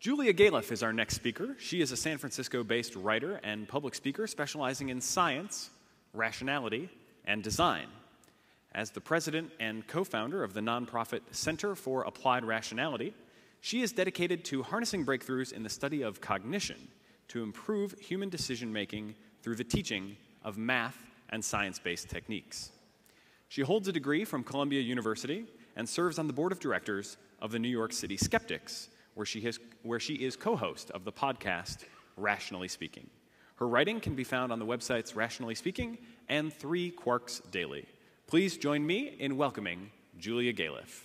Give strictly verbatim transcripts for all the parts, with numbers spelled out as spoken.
Julia Galef is our next speaker. She is a San Francisco-based writer and public speaker specializing in science, rationality, and design. As the president and co-founder of the nonprofit Center for Applied Rationality, she is dedicated to harnessing breakthroughs in the study of cognition to improve human decision-making through the teaching of math and science-based techniques. She holds a degree from Columbia University and serves on the board of directors of the New York City Skeptics, where she, has, where she is co-host of the podcast Rationally Speaking. Her writing can be found on the websites Rationally Speaking and Three Quarks Daily. Please join me in welcoming Julia Galef.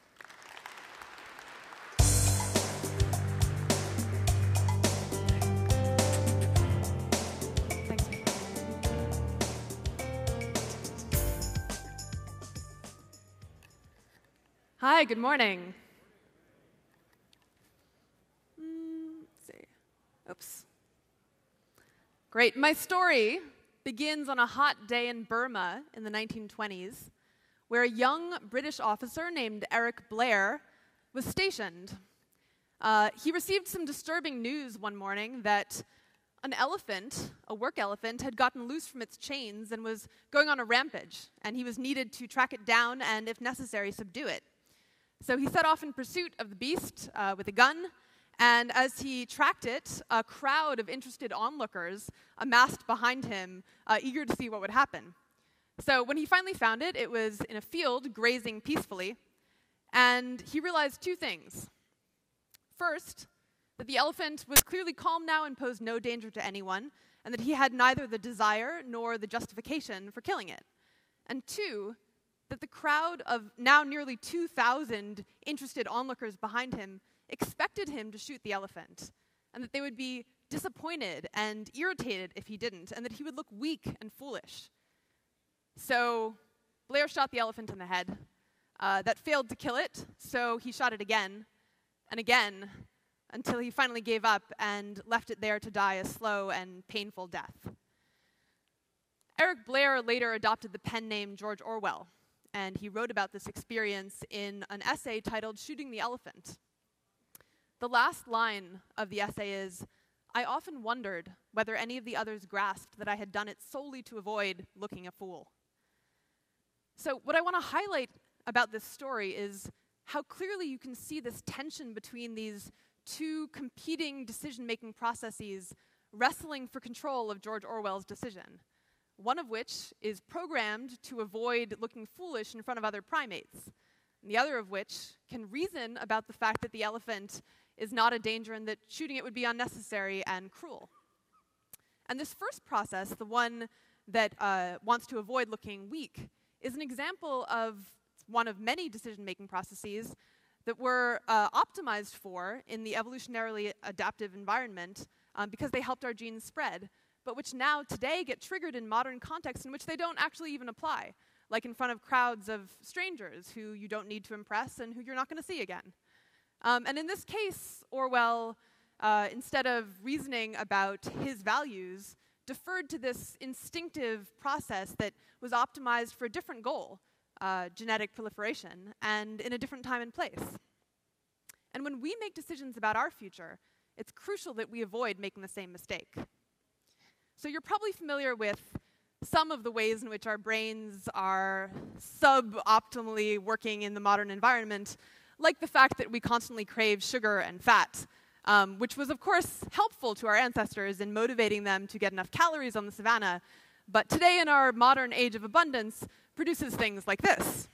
Hi, good morning. Mm, let's see. Oops. Great. My story begins on a hot day in Burma in the nineteen twenties, where a young British officer named Eric Blair was stationed. Uh, he received some disturbing news one morning that an elephant, a work elephant, had gotten loose from its chains and was going on a rampage, and he was needed to track it down and, if necessary, subdue it. So he set off in pursuit of the beast uh, with a gun, and as he tracked it, a crowd of interested onlookers amassed behind him, uh, eager to see what would happen. So when he finally found it, it was in a field grazing peacefully, and he realized two things. First, that the elephant was clearly calm now and posed no danger to anyone, and that he had neither the desire nor the justification for killing it. And two, that the crowd of now nearly two thousand interested onlookers behind him expected him to shoot the elephant, and that they would be disappointed and irritated if he didn't, and that he would look weak and foolish. So Blair shot the elephant in the head. Uh, that failed to kill it, so he shot it again and again until he finally gave up and left it there to die a slow and painful death. Eric Blair later adopted the pen name George Orwell, and he wrote about this experience in an essay titled Shooting the Elephant. The last line of the essay is, "I often wondered whether any of the others grasped that I had done it solely to avoid looking a fool." So what I want to highlight about this story is how clearly you can see this tension between these two competing decision-making processes wrestling for control of George Orwell's decision, one of which is programmed to avoid looking foolish in front of other primates, and the other of which can reason about the fact that the elephant is not a danger and that shooting it would be unnecessary and cruel. And this first process, the one that uh, wants to avoid looking weak, is an example of one of many decision-making processes that were uh, optimized for in the evolutionarily adaptive environment um, because they helped our genes spread, but which now today get triggered in modern contexts in which they don't actually even apply, like in front of crowds of strangers who you don't need to impress and who you're not going to see again. Um, and in this case, Orwell, uh, instead of reasoning about his values, deferred to this instinctive process that was optimized for a different goal, uh, genetic proliferation, and in a different time and place. And when we make decisions about our future, it's crucial that we avoid making the same mistake. So you're probably familiar with some of the ways in which our brains are suboptimally working in the modern environment, like the fact that we constantly crave sugar and fat, um, which was, of course, helpful to our ancestors in motivating them to get enough calories on the savannah, but today in our modern age of abundance produces things like this.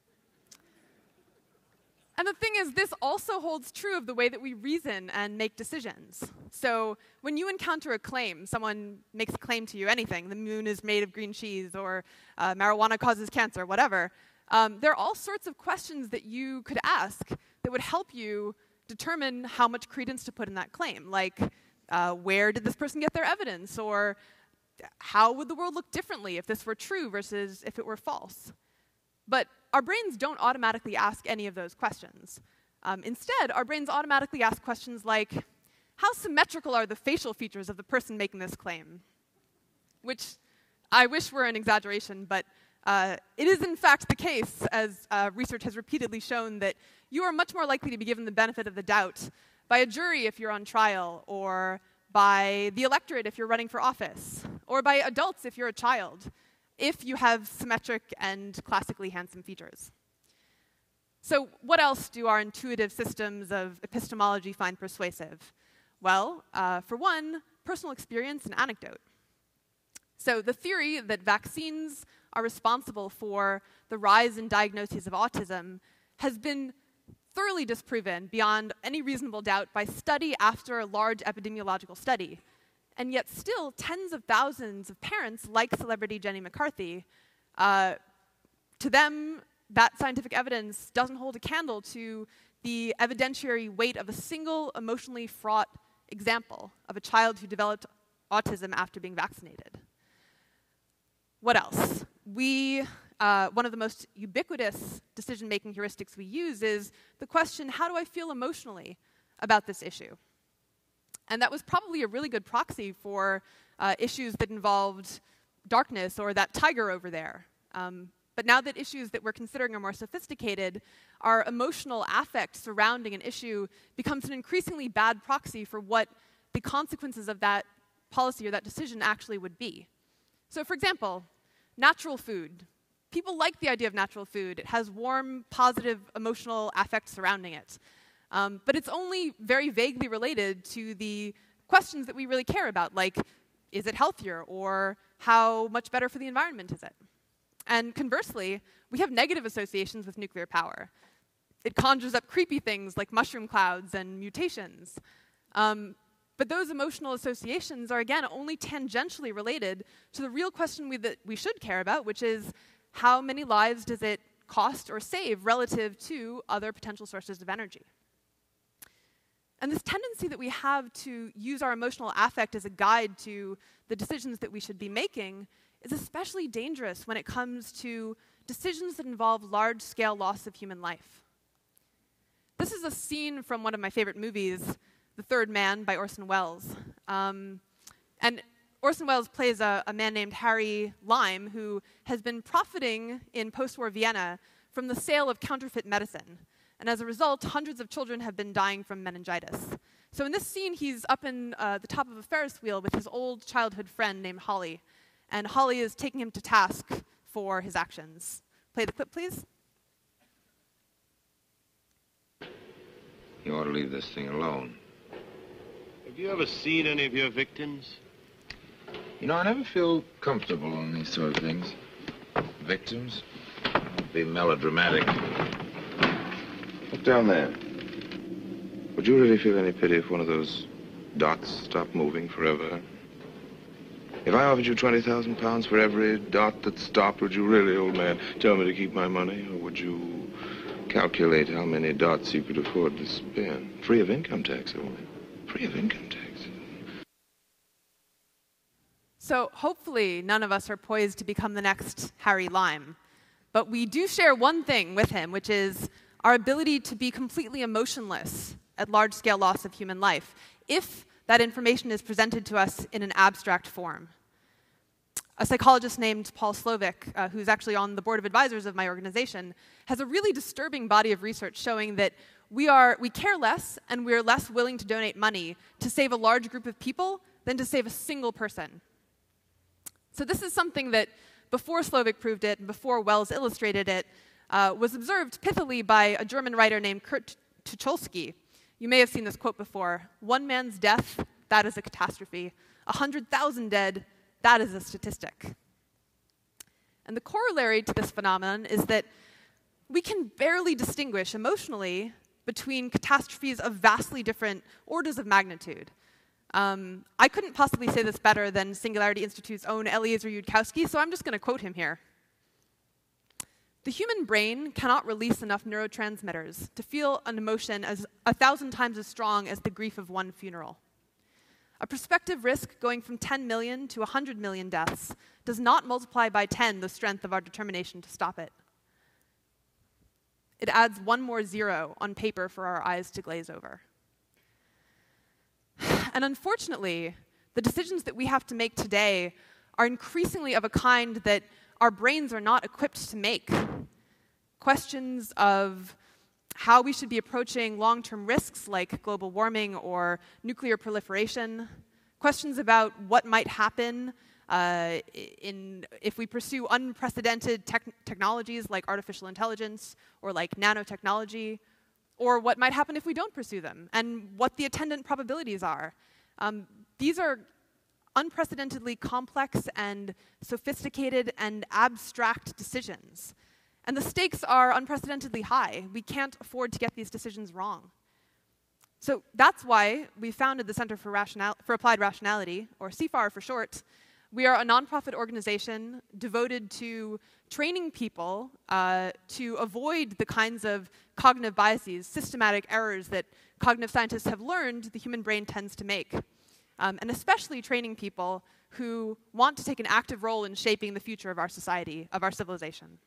And the thing is, this also holds true of the way that we reason and make decisions. So when you encounter a claim, someone makes a claim to you, anything, the moon is made of green cheese, or uh, marijuana causes cancer, whatever, um, there are all sorts of questions that you could ask that would help you determine how much credence to put in that claim. Like, uh, where did this person get their evidence? Or how would the world look differently if this were true versus if it were false? But our brains don't automatically ask any of those questions. Um, instead, our brains automatically ask questions like, how symmetrical are the facial features of the person making this claim? Which I wish were an exaggeration, but uh, it is in fact the case, as uh, research has repeatedly shown, that you are much more likely to be given the benefit of the doubt by a jury if you're on trial, or by the electorate if you're running for office, or by adults if you're a child, if you have symmetric and classically handsome features. So what else do our intuitive systems of epistemology find persuasive? Well, uh, for one, personal experience and anecdote. So the theory that vaccines are responsible for the rise in diagnoses of autism has been thoroughly disproven beyond any reasonable doubt by study after large epidemiological study. And yet still, tens of thousands of parents, like celebrity Jenny McCarthy, uh, to them, that scientific evidence doesn't hold a candle to the evidentiary weight of a single emotionally fraught example of a child who developed autism after being vaccinated. What else? We, uh, one of the most ubiquitous decision-making heuristics we use is the question, how do I feel emotionally about this issue? And that was probably a really good proxy for uh, issues that involved darkness or that tiger over there. Um, but now that issues that we're considering are more sophisticated, our emotional affect surrounding an issue becomes an increasingly bad proxy for what the consequences of that policy or that decision actually would be. So for example, natural food. People like the idea of natural food. It has warm, positive, emotional affect surrounding it. Um, but it's only very vaguely related to the questions that we really care about, like, is it healthier, or how much better for the environment is it? And conversely, we have negative associations with nuclear power. It conjures up creepy things like mushroom clouds and mutations. Um, but those emotional associations are, again, only tangentially related to the real question we, that we should care about, which is how many lives does it cost or save relative to other potential sources of energy? And this tendency that we have to use our emotional affect as a guide to the decisions that we should be making is especially dangerous when it comes to decisions that involve large-scale loss of human life. This is a scene from one of my favorite movies, The Third Man by Orson Welles. Um, and Orson Welles plays a, a man named Harry Lime who has been profiting in post-war Vienna from the sale of counterfeit medicine. And as a result, hundreds of children have been dying from meningitis. So in this scene, he's up in uh, the top of a Ferris wheel with his old childhood friend named Holly. And Holly is taking him to task for his actions. Play the clip, please. You ought to leave this thing alone. Have you ever seen any of your victims? You know, I never feel comfortable on these sort of things. Victims? Don't be melodramatic. Look down there. Would you really feel any pity if one of those dots stopped moving forever? If I offered you twenty thousand pounds for every dot that stopped, would you really, old man, tell me to keep my money? Or would you calculate how many dots you could afford to spend? Free of income tax, old man. Free of income tax. So hopefully none of us are poised to become the next Harry Lime. But we do share one thing with him, which is our ability to be completely emotionless at large-scale loss of human life, if that information is presented to us in an abstract form. A psychologist named Paul Slovic, uh, who's actually on the board of advisors of my organization, has a really disturbing body of research showing that we, are, we care less and we're less willing to donate money to save a large group of people than to save a single person. So this is something that, before Slovic proved it and before Wells illustrated it, uh, was observed pithily by a German writer named Kurt Tucholsky. You may have seen this quote before. One man's death, that is a catastrophe. A hundred thousand dead, that is a statistic. And the corollary to this phenomenon is that we can barely distinguish emotionally between catastrophes of vastly different orders of magnitude. Um, I couldn't possibly say this better than Singularity Institute's own Eliezer Yudkowsky, so I'm just going to quote him here. The human brain cannot release enough neurotransmitters to feel an emotion as a thousand times as strong as the grief of one funeral. A prospective risk going from ten million to one hundred million deaths does not multiply by ten the strength of our determination to stop it. It adds one more zero on paper for our eyes to glaze over. And unfortunately, the decisions that we have to make today are increasingly of a kind that our brains are not equipped to make. Questions of how we should be approaching long-term risks like global warming or nuclear proliferation, questions about what might happen uh, in, if we pursue unprecedented tech technologies like artificial intelligence or like nanotechnology, or what might happen if we don't pursue them, and what the attendant probabilities are. Um, these are unprecedentedly complex and sophisticated and abstract decisions. And the stakes are unprecedentedly high. We can't afford to get these decisions wrong. So that's why we founded the Center for, Rational for Applied Rationality, or C F A R for short. We are a nonprofit organization devoted to training people uh, to avoid the kinds of cognitive biases, systematic errors that cognitive scientists have learned the human brain tends to make. Um, and especially training people who want to take an active role in shaping the future of our society, of our civilization.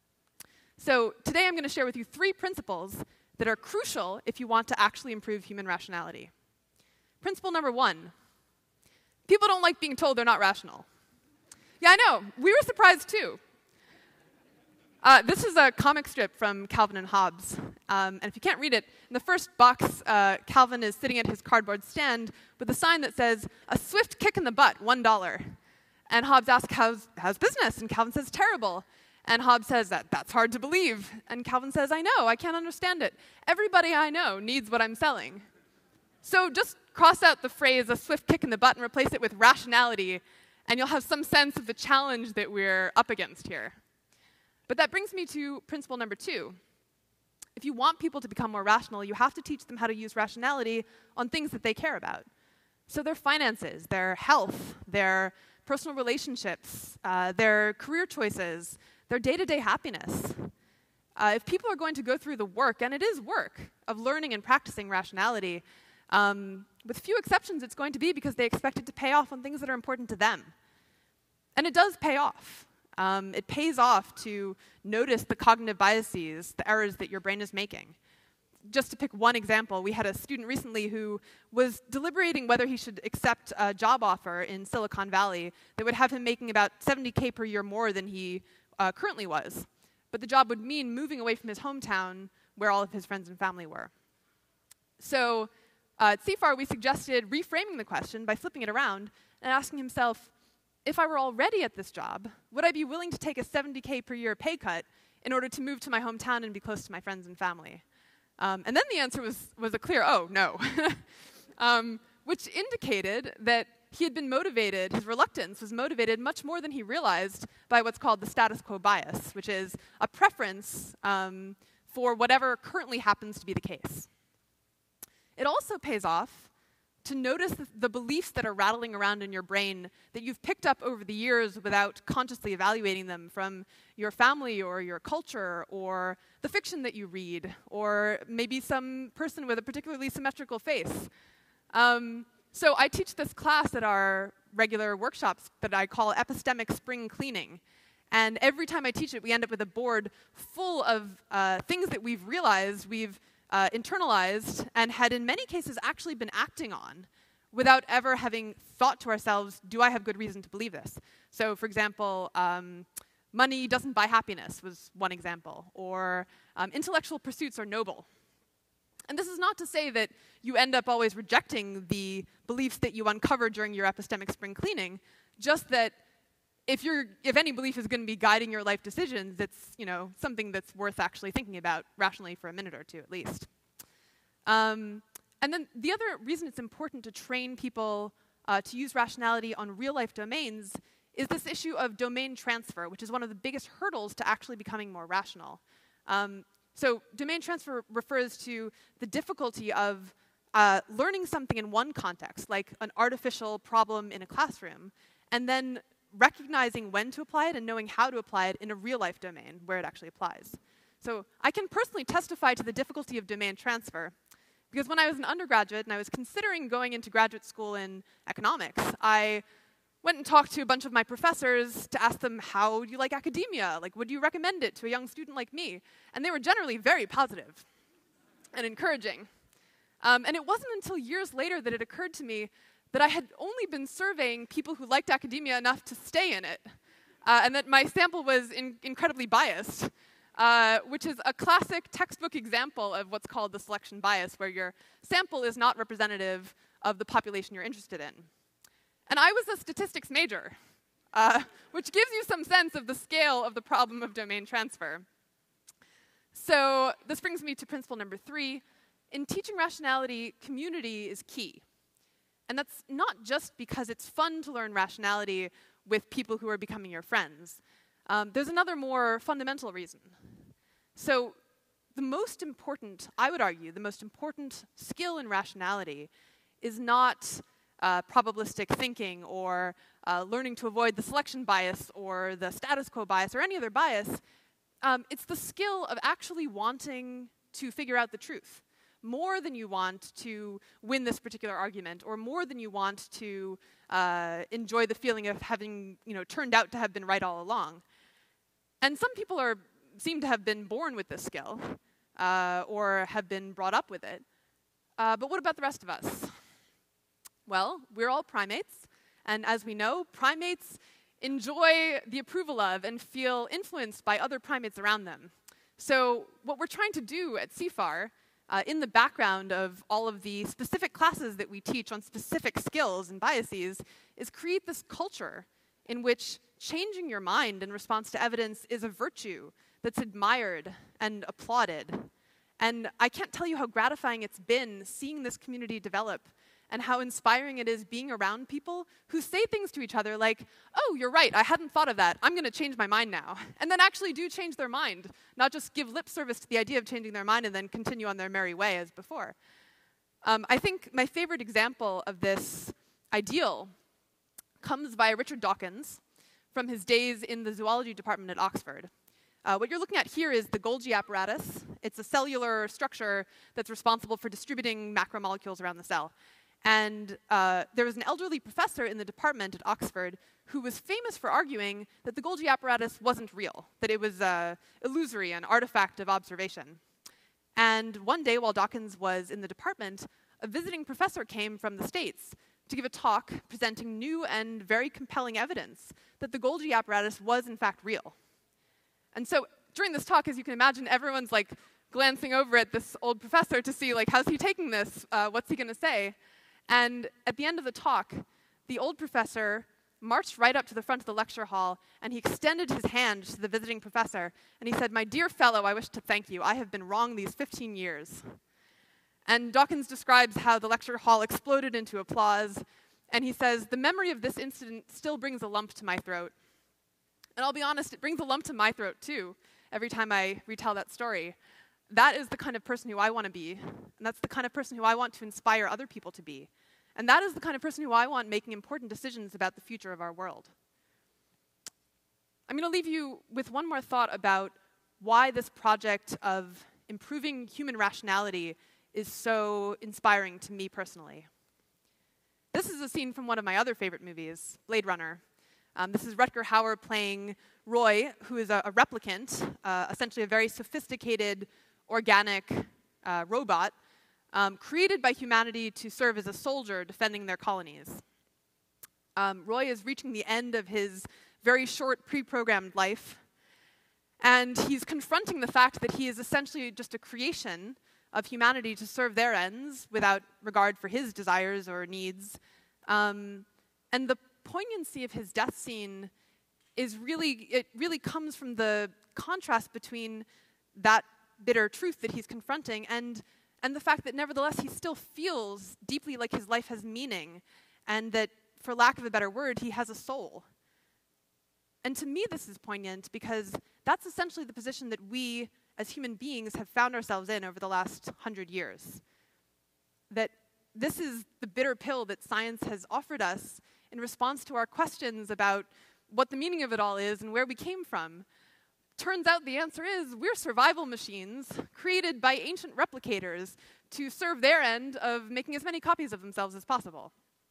So today I'm going to share with you three principles that are crucial if you want to actually improve human rationality. Principle number one, people don't like being told they're not rational. Yeah, I know. We were surprised too. Uh, this is a comic strip from Calvin and Hobbes. Um, and if you can't read it, in the first box, uh, Calvin is sitting at his cardboard stand with a sign that says, "A swift kick in the butt, one dollar." And Hobbes asks, how's, how's business? And Calvin says, "Terrible." And Hobbes says, that, that's hard to believe. And Calvin says, "I know, I can't understand it. Everybody I know needs what I'm selling." So just cross out the phrase, "a swift kick in the butt," and replace it with rationality, and you'll have some sense of the challenge that we're up against here. But that brings me to principle number two. If you want people to become more rational, you have to teach them how to use rationality on things that they care about. So their finances, their health, their personal relationships, uh, their career choices, their day-to-day happiness. Uh, if people are going to go through the work, and it is work, of learning and practicing rationality, um, with few exceptions, it's going to be because they expect it to pay off on things that are important to them. And it does pay off. Um, it pays off to notice the cognitive biases, the errors that your brain is making. Just to pick one example, we had a student recently who was deliberating whether he should accept a job offer in Silicon Valley that would have him making about seventy K per year more than he uh, currently was. But the job would mean moving away from his hometown where all of his friends and family were. So uh, at C F A R, we suggested reframing the question by flipping it around and asking himself, if I were already at this job, would I be willing to take a seventy K per year pay cut in order to move to my hometown and be close to my friends and family? Um, and then the answer was, was a clear, oh, no. um, which indicated that he had been motivated, his reluctance was motivated much more than he realized by what's called the status quo bias, which is a preference um, for whatever currently happens to be the case. It also pays off to notice the, the beliefs that are rattling around in your brain that you've picked up over the years without consciously evaluating them from your family or your culture or the fiction that you read or maybe some person with a particularly symmetrical face. Um, so I teach this class at our regular workshops that I call Epistemic Spring Cleaning. And every time I teach it, we end up with a board full of uh, things that we've realized we've Uh, internalized and had in many cases actually been acting on without ever having thought to ourselves, do I have good reason to believe this? So for example, um, money doesn't buy happiness was one example, or um, intellectual pursuits are noble. And this is not to say that you end up always rejecting the beliefs that you uncover during your epistemic spring cleaning, just that if you're, if any belief is going to be guiding your life decisions, it's, you know, something that's worth actually thinking about rationally for a minute or two at least. Um, and then the other reason it's important to train people uh, to use rationality on real-life domains is this issue of domain transfer, which is one of the biggest hurdles to actually becoming more rational. Um, so domain transfer refers to the difficulty of uh, learning something in one context, like an artificial problem in a classroom, and then recognizing when to apply it and knowing how to apply it in a real-life domain where it actually applies. So I can personally testify to the difficulty of domain transfer because when I was an undergraduate and I was considering going into graduate school in economics, I went and talked to a bunch of my professors to ask them, how do you like academia? Like, would you recommend it to a young student like me? And they were generally very positive and encouraging. Um, and it wasn't until years later that it occurred to me that I had only been surveying people who liked academia enough to stay in it, uh, and that my sample was in incredibly biased. uh, which is a classic textbook example of what's called the selection bias, where your sample is not representative of the population you're interested in. And I was a statistics major, uh, which gives you some sense of the scale of the problem of domain transfer. So this brings me to principle number three. In teaching rationality, community is key. And that's not just because it's fun to learn rationality with people who are becoming your friends. Um, there's another more fundamental reason. So the most important, I would argue, the most important skill in rationality is not uh, probabilistic thinking or uh, learning to avoid the selection bias or the status quo bias or any other bias. Um, it's the skill of actually wanting to figure out the truth, more than you want to win this particular argument, or more than you want to uh, enjoy the feeling of having, you know, turned out to have been right all along. And some people are, seem to have been born with this skill, uh, or have been brought up with it. Uh, but what about the rest of us? Well, we're all primates, and as we know, primates enjoy the approval of and feel influenced by other primates around them. So what we're trying to do at C F A R, uh, in the background of all of the specific classes that we teach on specific skills and biases, is create this culture in which changing your mind in response to evidence is a virtue that's admired and applauded. And I can't tell you how gratifying it's been seeing this community develop, and how inspiring it is being around people who say things to each other like, oh, you're right, I hadn't thought of that, I'm going to change my mind now, and then actually do change their mind, not just give lip service to the idea of changing their mind and then continue on their merry way as before. Um, I think my favorite example of this ideal comes by Richard Dawkins from his days in the zoology department at Oxford. Uh, what you're looking at here is the Golgi apparatus. It's a cellular structure that's responsible for distributing macromolecules around the cell. And uh, there was an elderly professor in the department at Oxford who was famous for arguing that the Golgi apparatus wasn't real, that it was uh, illusory, an artifact of observation. And one day, while Dawkins was in the department, a visiting professor came from the States to give a talk presenting new and very compelling evidence that the Golgi apparatus was in fact real. And so during this talk, as you can imagine, everyone's like glancing over at this old professor to see, like, how's he taking this? Uh, what's he going to say? And at the end of the talk, the old professor marched right up to the front of the lecture hall, and he extended his hand to the visiting professor, and he said, "My dear fellow, I wish to thank you. I have been wrong these fifteen years. And Dawkins describes how the lecture hall exploded into applause, and he says, "The memory of this incident still brings a lump to my throat." And I'll be honest, it brings a lump to my throat, too, every time I retell that story. That is the kind of person who I want to be, and that's the kind of person who I want to inspire other people to be. And that is the kind of person who I want making important decisions about the future of our world. I'm going to leave you with one more thought about why this project of improving human rationality is so inspiring to me personally. This is a scene from one of my other favorite movies, Blade Runner. Um, this is Rutger Hauer playing Roy, who is a, a replicant, uh, essentially a very sophisticated, organic uh, robot, um, created by humanity to serve as a soldier defending their colonies. Um, Roy is reaching the end of his very short pre-programmed life, and he's confronting the fact that he is essentially just a creation of humanity to serve their ends without regard for his desires or needs. Um, and the poignancy of his death scene is really, it really comes from the contrast between that bitter truth that he's confronting and, and the fact that nevertheless he still feels deeply like his life has meaning, and that, for lack of a better word, he has a soul. And to me this is poignant because that's essentially the position that we as human beings have found ourselves in over the last hundred years. That this is the bitter pill that science has offered us in response to our questions about what the meaning of it all is and where we came from. Turns out the answer is we're survival machines created by ancient replicators to serve their end of making as many copies of themselves as possible.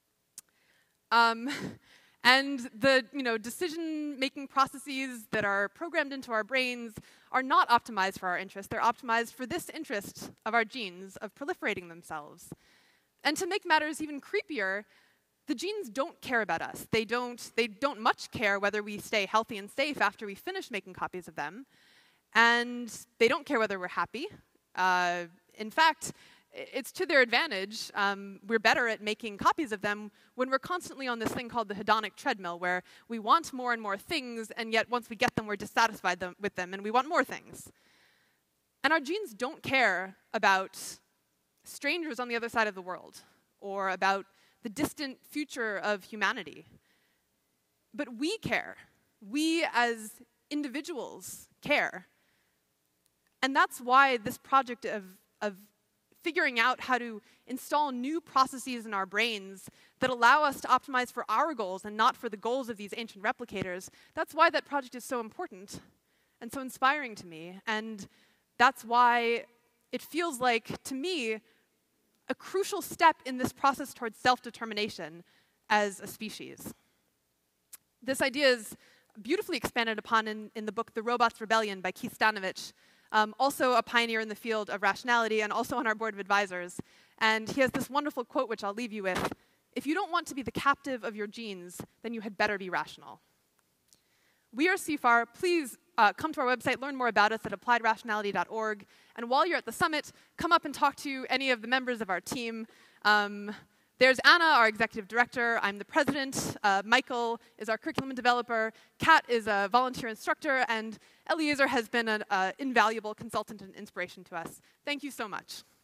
Um, and the you know, decision-making processes that are programmed into our brains are not optimized for our interest. They're optimized for this interest of our genes, of proliferating themselves. And to make matters even creepier, the genes don't care about us. They don't, they don't much care whether we stay healthy and safe after we finish making copies of them. And they don't care whether we're happy. Uh, in fact, it's to their advantage. Um, we're better at making copies of them when we're constantly on this thing called the hedonic treadmill, where we want more and more things, and yet once we get them, we're dissatisfied them, with them, and we want more things. And our genes don't care about strangers on the other side of the world, or about the distant future of humanity. But we care. We, as individuals, care. And that's why this project of, of figuring out how to install new processes in our brains that allow us to optimize for our goals and not for the goals of these ancient replicators, that's why that project is so important and so inspiring to me. And that's why it feels like, to me, a crucial step in this process towards self-determination as a species. This idea is beautifully expanded upon in, in the book The Robots' Rebellion by Keith Stanovich, um, also a pioneer in the field of rationality and also on our board of advisors. And he has this wonderful quote, which I'll leave you with: "If you don't want to be the captive of your genes, then you had better be rational." We are C F A R. Please uh, come to our website, learn more about us at applied rationality dot org. And while you're at the summit, come up and talk to any of the members of our team. Um, there's Anna, our executive director. I'm the president. Uh, Michael is our curriculum developer. Kat is a volunteer instructor. And Eliezer has been an uh, invaluable consultant and inspiration to us. Thank you so much.